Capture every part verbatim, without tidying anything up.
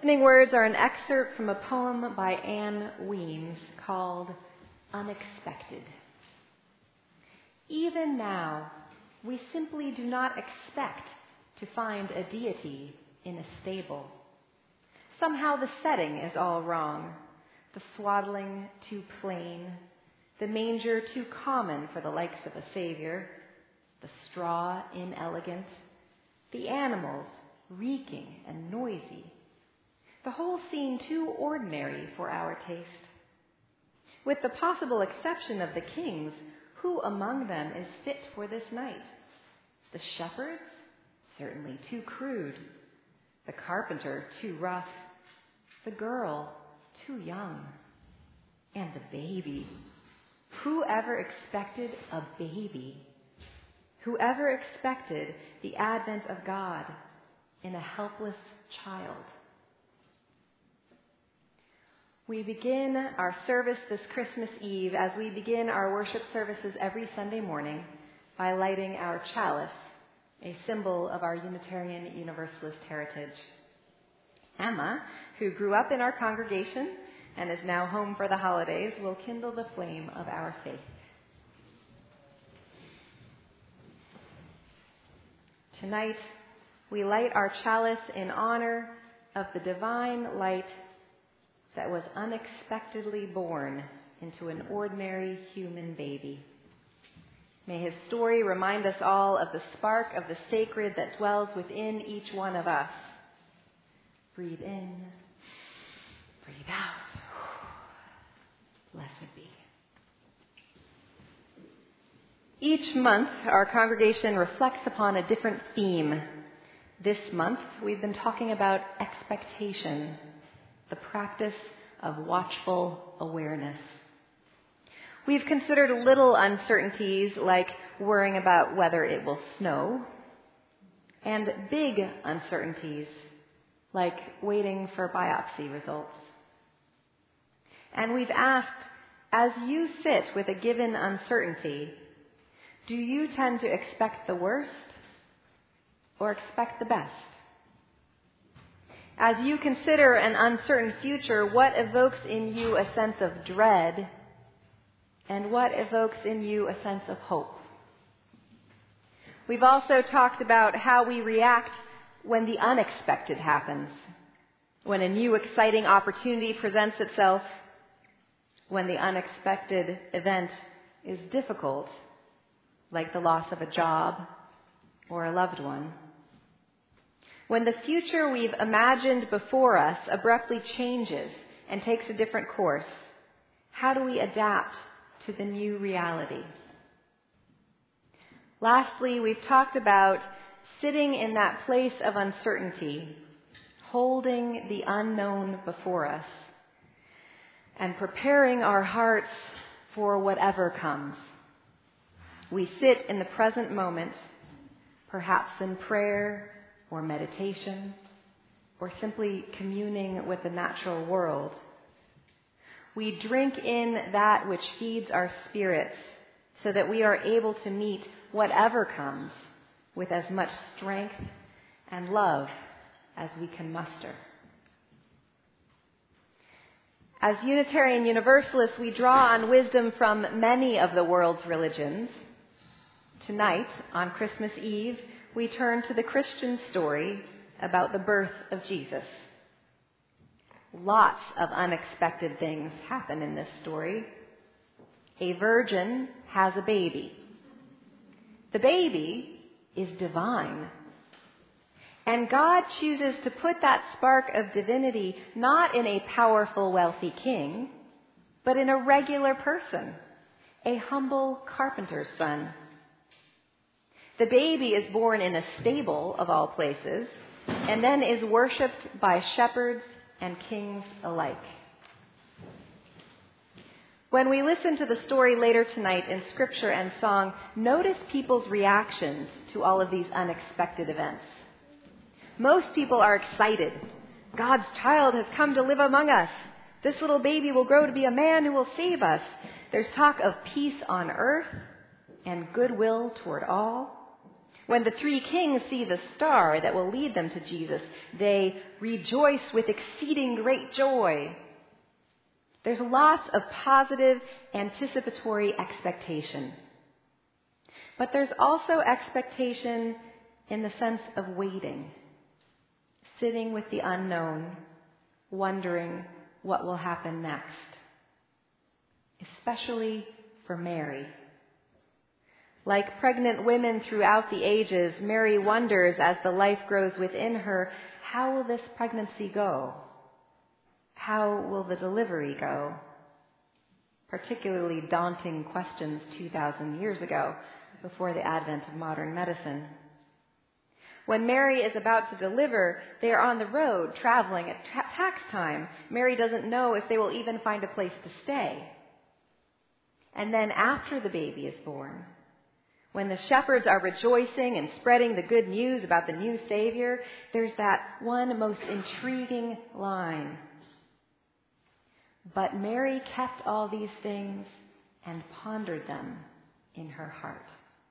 Opening words are an excerpt from a poem by Anne Weems called Unexpected. Even now, we simply do not expect to find a deity in a stable. Somehow the setting is all wrong, the swaddling too plain, the manger too common for the likes of a savior, the straw inelegant, the animals reeking and noisy, the whole scene too ordinary for our taste. With the possible exception of the kings, who among them is fit for this night? The shepherds? Certainly too crude. The carpenter too rough. The girl too young. And the baby. Who ever expected a baby? Whoever expected the advent of God in a helpless child? We begin our service this Christmas Eve, as we begin our worship services every Sunday morning, by lighting our chalice, a symbol of our Unitarian Universalist heritage. Emma, who grew up in our congregation and is now home for the holidays, will kindle the flame of our faith. Tonight, we light our chalice in honor of the divine light that was unexpectedly born into an ordinary human baby. May his story remind us all of the spark of the sacred that dwells within each one of us. Breathe in, breathe out. Blessed be. Each month, our congregation reflects upon a different theme. This month, we've been talking about expectation, the practice of watchful awareness. We've considered little uncertainties like worrying about whether it will snow, and big uncertainties like waiting for biopsy results. And we've asked, as you sit with a given uncertainty, do you tend to expect the worst or expect the best? As you consider an uncertain future, what evokes in you a sense of dread, and what evokes in you a sense of hope? We've also talked about how we react when the unexpected happens, when a new exciting opportunity presents itself, when the unexpected event is difficult, like the loss of a job or a loved one. When the future we've imagined before us abruptly changes and takes a different course, how do we adapt to the new reality? Lastly, we've talked about sitting in that place of uncertainty, holding the unknown before us, and preparing our hearts for whatever comes. We sit in the present moment, perhaps in prayer or meditation, or simply communing with the natural world. We drink in that which feeds our spirits so that we are able to meet whatever comes with as much strength and love as we can muster. As Unitarian Universalists, we draw on wisdom from many of the world's religions. Tonight, on Christmas Eve, we turn to the Christian story about the birth of Jesus. Lots of unexpected things happen in this story. A virgin has a baby. The baby is divine. And God chooses to put that spark of divinity not in a powerful, wealthy king, but in a regular person, a humble carpenter's son. The baby is born in a stable, of all places, and then is worshipped by shepherds and kings alike. When we listen to the story later tonight in scripture and song, notice people's reactions to all of these unexpected events. Most people are excited. God's child has come to live among us. This little baby will grow to be a man who will save us. There's talk of peace on earth and goodwill toward all. When the three kings see the star that will lead them to Jesus, they rejoice with exceeding great joy. There's lots of positive, anticipatory expectation. But there's also expectation in the sense of waiting, sitting with the unknown, wondering what will happen next, especially for Mary. Like pregnant women throughout the ages, Mary wonders as the life grows within her, how will this pregnancy go? How will the delivery go? Particularly daunting questions two thousand years ago, before the advent of modern medicine. When Mary is about to deliver, they are on the road traveling at tra- tax time. Mary doesn't know if they will even find a place to stay. And then after the baby is born, when the shepherds are rejoicing and spreading the good news about the new Savior, there's that one most intriguing line. But Mary kept all these things and pondered them in her heart.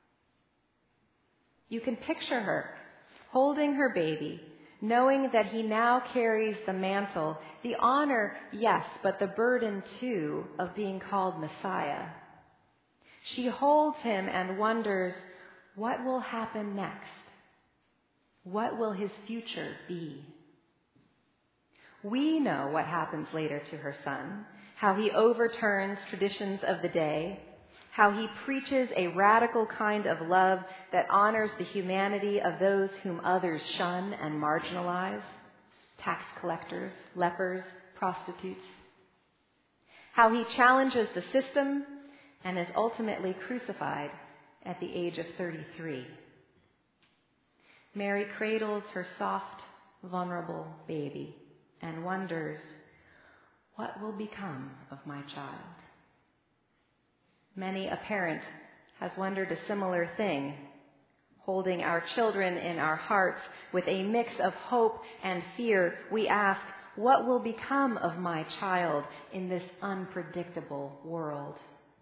You can picture her holding her baby, knowing that he now carries the mantle, the honor, yes, but the burden too of being called Messiah. She holds him and wonders, what will happen next? What will his future be? We know what happens later to her son, how he overturns traditions of the day, how he preaches a radical kind of love that honors the humanity of those whom others shun and marginalize, tax collectors, lepers, prostitutes, how he challenges the system and is ultimately crucified at the age of thirty-three. Mary cradles her soft, vulnerable baby and wonders, what will become of my child? Many a parent has wondered a similar thing, holding our children in our hearts with a mix of hope and fear. We ask, what will become of my child in this unpredictable world?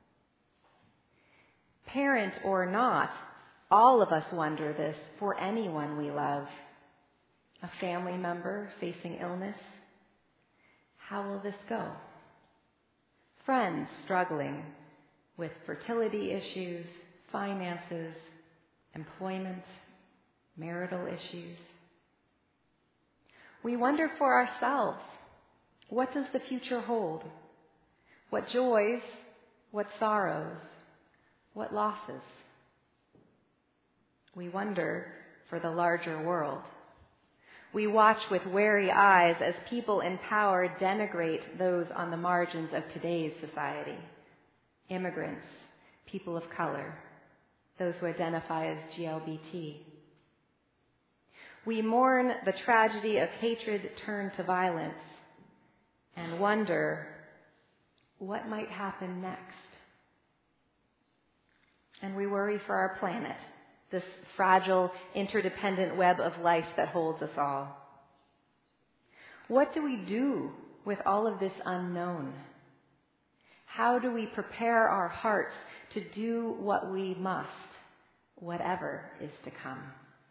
Parent or not, all of us wonder this for anyone we love. A family member facing illness. How will this go? Friends struggling with fertility issues, finances, employment, marital issues. We wonder for ourselves, what does the future hold? What joys, what sorrows, what losses? We wonder for the larger world. We watch with wary eyes as people in power denigrate those on the margins of today's society. Immigrants, people of color, those who identify as G L B T. We mourn the tragedy of hatred turned to violence and wonder what might happen next. And we worry for our planet, this fragile, interdependent web of life that holds us all. What do we do with all of this unknown? How do we prepare our hearts to do what we must, whatever is to come?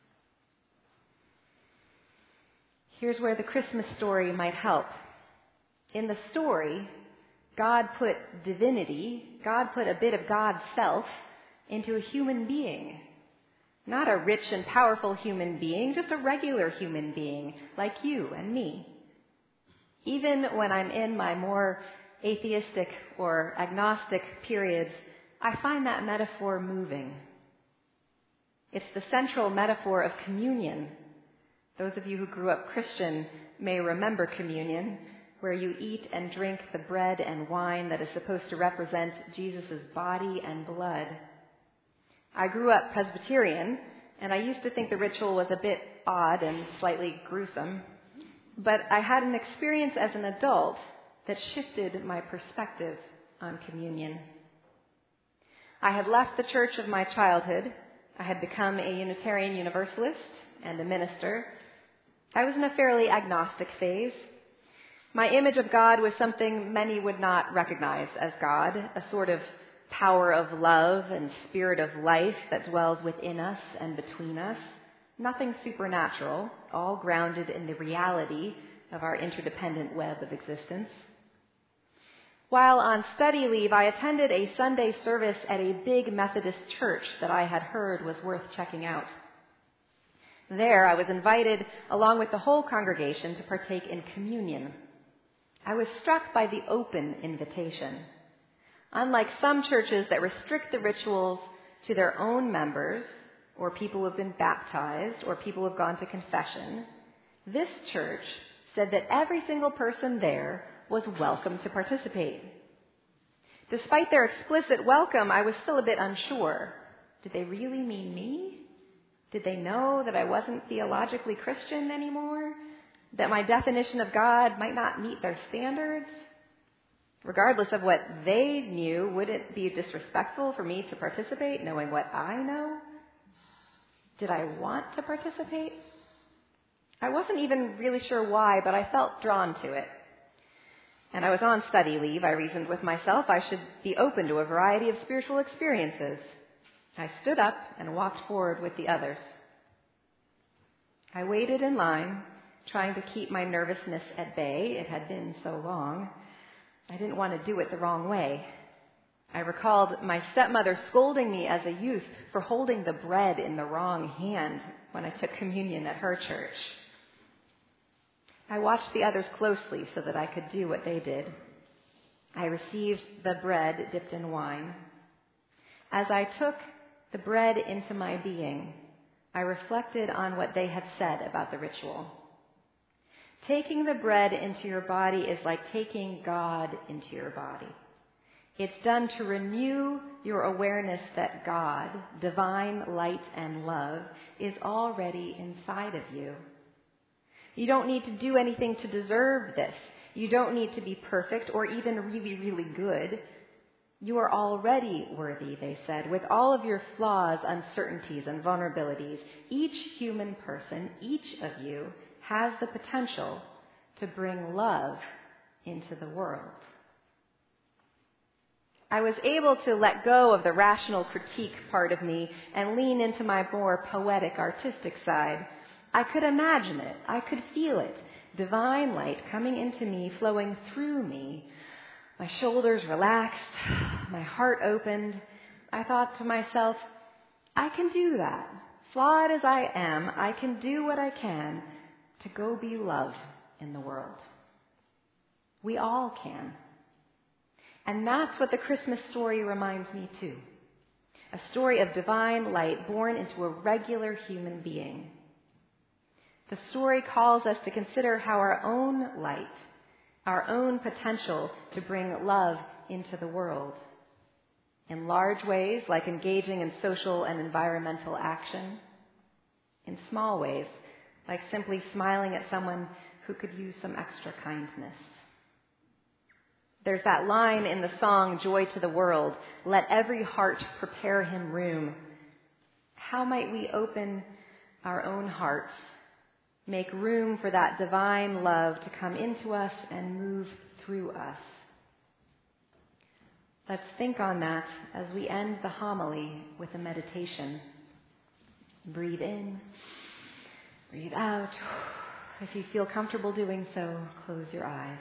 Here's where the Christmas story might help. In the story, God put divinity, God put a bit of God's self into a human being. Not a rich and powerful human being, just a regular human being like you and me. Even when I'm in my more atheistic or agnostic periods, I find that metaphor moving. It's the central metaphor of communion. Those of you who grew up Christian may remember communion, where you eat and drink the bread and wine that is supposed to represent Jesus' body and blood. I grew up Presbyterian, and I used to think the ritual was a bit odd and slightly gruesome, but I had an experience as an adult that shifted my perspective on communion. I had left the church of my childhood. I had become a Unitarian Universalist and a minister. I was in a fairly agnostic phase. My image of God was something many would not recognize as God, a sort of power of love and spirit of life that dwells within us and between us. Nothing supernatural, all grounded in the reality of our interdependent web of existence. While on study leave, I attended a Sunday service at a big Methodist church that I had heard was worth checking out. There, I was invited, along with the whole congregation, to partake in communion. I was struck by the open invitation. Unlike some churches that restrict the rituals to their own members, or people who have been baptized, or people who have gone to confession, this church said that every single person there was welcome to participate. Despite their explicit welcome, I was still a bit unsure. Did they really mean me? Did they know that I wasn't theologically Christian anymore? That my definition of God might not meet their standards? Regardless of what they knew, would it be disrespectful for me to participate, knowing what I know? Did I want to participate? I wasn't even really sure why, but I felt drawn to it. And I was on study leave. I reasoned with myself I should be open to a variety of spiritual experiences. I stood up and walked forward with the others. I waited in line, trying to keep my nervousness at bay. It had been so long. I didn't want to do it the wrong way. I recalled my stepmother scolding me as a youth for holding the bread in the wrong hand when I took communion at her church. I watched the others closely so that I could do what they did. I received the bread dipped in wine. As I took the bread into my being, I reflected on what they had said about the ritual. Taking the bread into your body is like taking God into your body. It's done to renew your awareness that God, divine light and love, is already inside of you. You don't need to do anything to deserve this. You don't need to be perfect or even really, really good. You are already worthy, they said, with all of your flaws, uncertainties, and vulnerabilities. Each human person, each of you, has the potential to bring love into the world. I was able to let go of the rational critique part of me and lean into my more poetic, artistic side. I could imagine it. I could feel it. Divine light coming into me, flowing through me. My shoulders relaxed. My heart opened. I thought to myself, I can do that. Flawed as I am, I can do what I can to go be love in the world. We all can. And that's what the Christmas story reminds me too. A story of divine light born into a regular human being. The story calls us to consider how our own light, our own potential to bring love into the world, in large ways like engaging in social and environmental action, in small ways like simply smiling at someone who could use some extra kindness. There's that line in the song, Joy to the World, let every heart prepare him room. How might we open our own hearts, make room for that divine love to come into us and move through us? Let's think on that as we end the homily with a meditation. Breathe in, breathe out. If you feel comfortable doing so, close your eyes.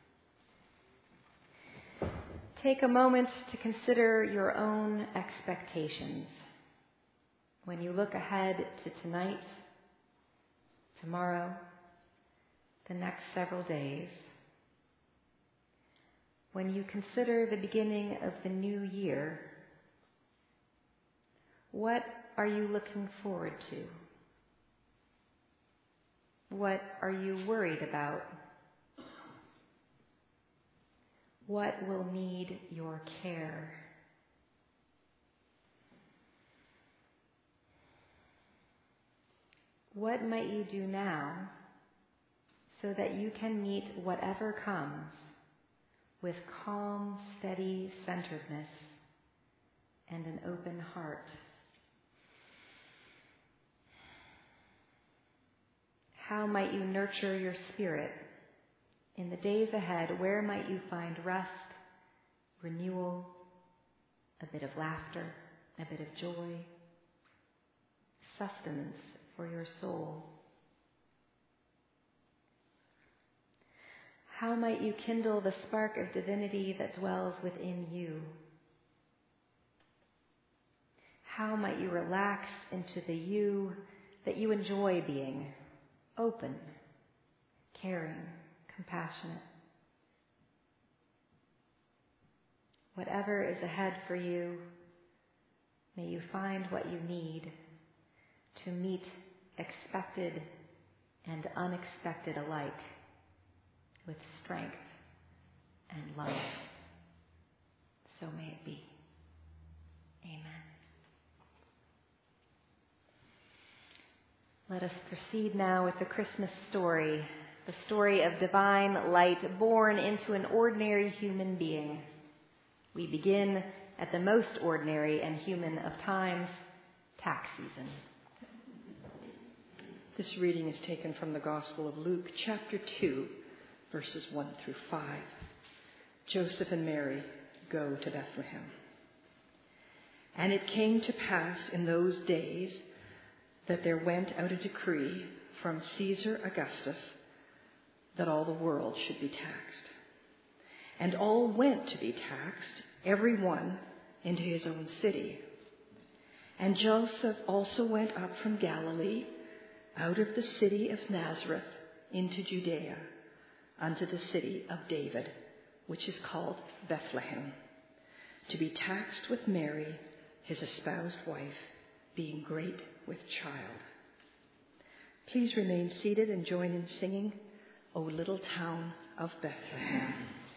Take a moment to consider your own expectations. When you look ahead to tonight, tomorrow, the next several days, when you consider the beginning of the new year, what are you looking forward to? What are you worried about? What will need your care? What might you do now so that you can meet whatever comes with calm, steady centeredness and an open heart? How might you nurture your spirit? In the days ahead, where might you find rest, renewal, a bit of laughter, a bit of joy, sustenance for your soul. How might you kindle the spark of divinity that dwells within you? How might you relax into the you that you enjoy being, open, caring, compassionate? Whatever is ahead for you, may you find what you need to meet expected and unexpected alike with strength and love. So may it be. Amen. Let us proceed now with the Christmas story, the story of divine light born into an ordinary human being. We begin at the most ordinary and human of times, tax season. This reading is taken from the Gospel of Luke, chapter two, verses one through five. Joseph and Mary go to Bethlehem. And it came to pass in those days that there went out a decree from Caesar Augustus that all the world should be taxed. And all went to be taxed, every one into his own city. And Joseph also went up from Galilee, out of the city of Nazareth, into Judea, unto the city of David, which is called Bethlehem, to be taxed with Mary, his espoused wife, being great with child. Please remain seated and join in singing, O Little Town of Bethlehem.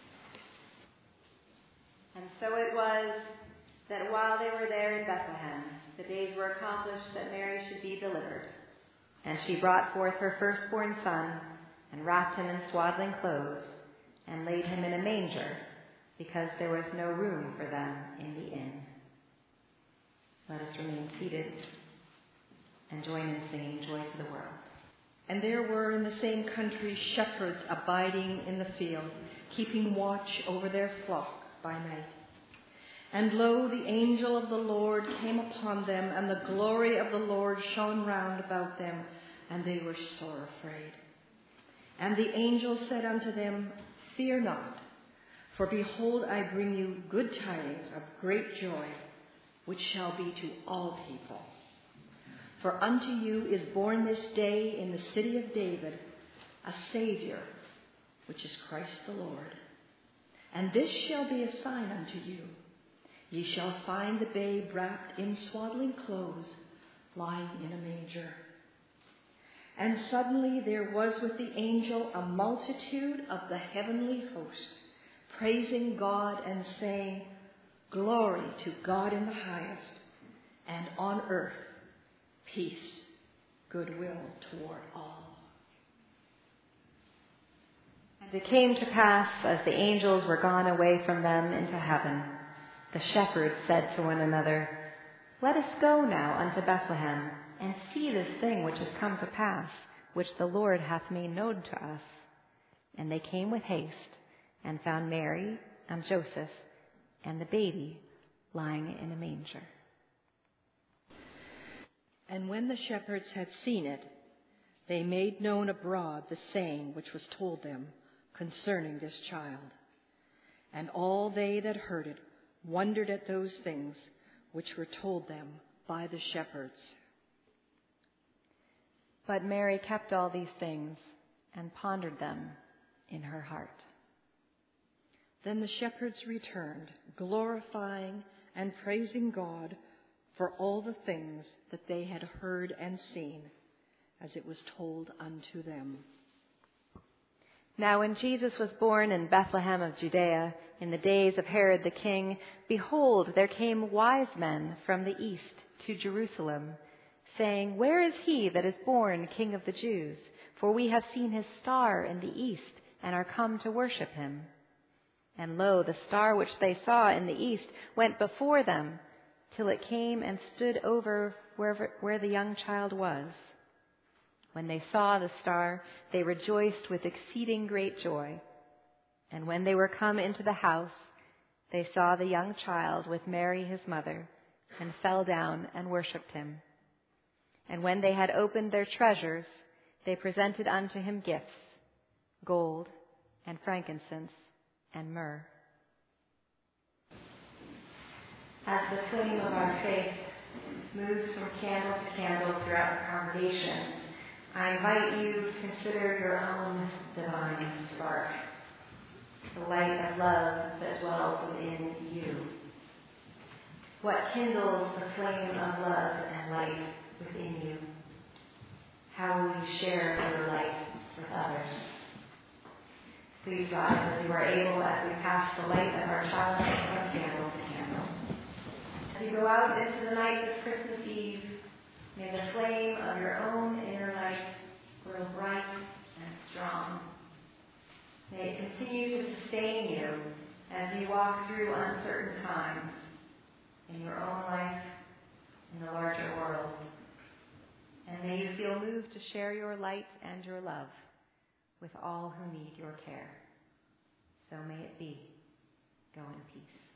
And so it was that while they were there in Bethlehem, the days were accomplished that Mary should be delivered. And she brought forth her firstborn son, and wrapped him in swaddling clothes, and laid him in a manger, because there was no room for them in the inn. Let us remain seated and join in singing Joy to the World. And there were in the same country shepherds abiding in the field, keeping watch over their flock by night. And lo, the angel of the Lord came upon them, and the glory of the Lord shone round about them, and they were sore afraid. And the angel said unto them, Fear not, for behold, I bring you good tidings of great joy, which shall be to all people. For unto you is born this day in the city of David a Savior, which is Christ the Lord. And this shall be a sign unto you. Ye shall find the babe wrapped in swaddling clothes, lying in a manger. And suddenly there was with the angel a multitude of the heavenly host, praising God and saying, Glory to God in the highest, and on earth peace, goodwill toward all. And it came to pass, as the angels were gone away from them into heaven, the shepherds said to one another, Let us go now unto Bethlehem, and see this thing which has come to pass, which the Lord hath made known to us. And they came with haste, and found Mary and Joseph, and the baby lying in a manger. And when the shepherds had seen it, they made known abroad the saying which was told them concerning this child. And all they that heard it wondered at those things which were told them by the shepherds. But Mary kept all these things and pondered them in her heart. Then the shepherds returned, glorifying and praising God for all the things that they had heard and seen, as it was told unto them. Now when Jesus was born in Bethlehem of Judea, in the days of Herod the king, behold, there came wise men from the east to Jerusalem, saying, Where is he that is born King of the Jews? For we have seen his star in the east, and are come to worship him. And lo, the star which they saw in the east went before them, till it came and stood over where, where the young child was. When they saw the star, they rejoiced with exceeding great joy. And when they were come into the house, they saw the young child with Mary his mother, and fell down and worshipped him. And when they had opened their treasures, they presented unto him gifts, gold and frankincense and myrrh. As the flame of our faith moves from candle to candle throughout the congregation, I invite you to consider your own divine spark, the light of love that dwells within you. What kindles the flame of love and light within you? How will you share your light with others? Please rise as you are able as we pass the light of our chalice from candle to candle. As you go out into the night of Christmas Eve, may the flame of your own inner light grow bright and strong. May it continue to sustain you as you walk through uncertain times in your own life, in the larger world. And may you feel moved to share your light and your love with all who need your care. So may it be. Go in peace.